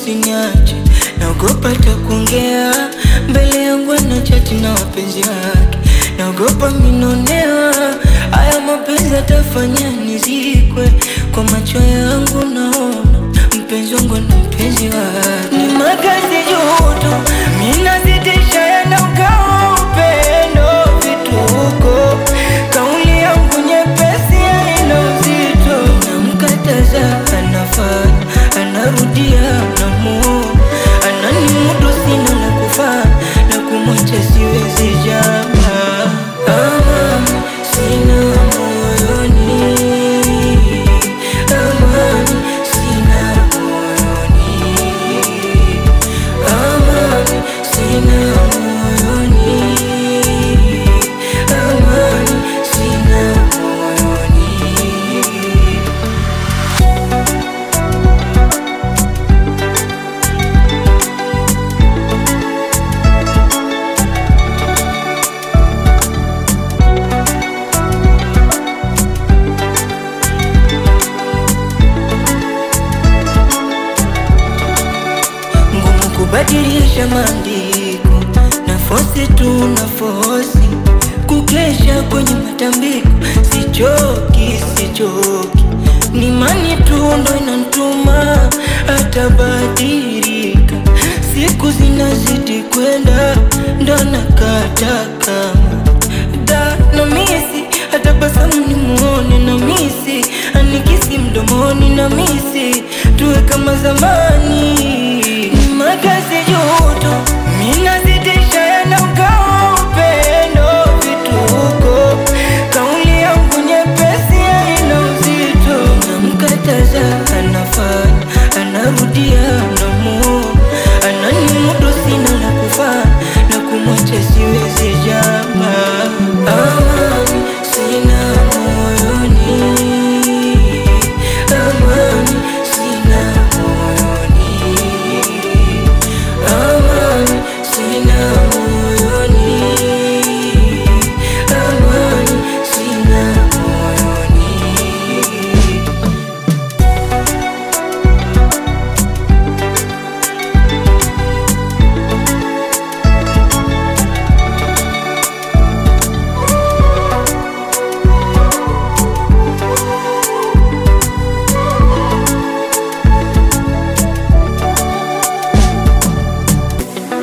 usiniache, naogopa takuongea mbele yangu na chati na wapenzi wake, naogopa minonewa, haya mapenzi atafanya nizikwe. Kwa macho yangu naona mpenzi wangu na mpenzi wake, ni makazi juhutu, minazidisha yanaukawa upendo vituko. Kauli yangu nyepesi haina uzito, namkataza anafanya, anarudia namuona, ananimudu sina la kufanya, na kumwacha siwezi jamaa. Amani sina moyoni, amani sina moyoni, amani sina moyoni, amani sina moyoni. Ngumu kubadilisha maandiko, na fosi tu na fosi, kukesha kwenye matambiko, sichoki, ni imani tu ndo inantuma hata badilika. Siku zinazidi kwenda ndo nakata kama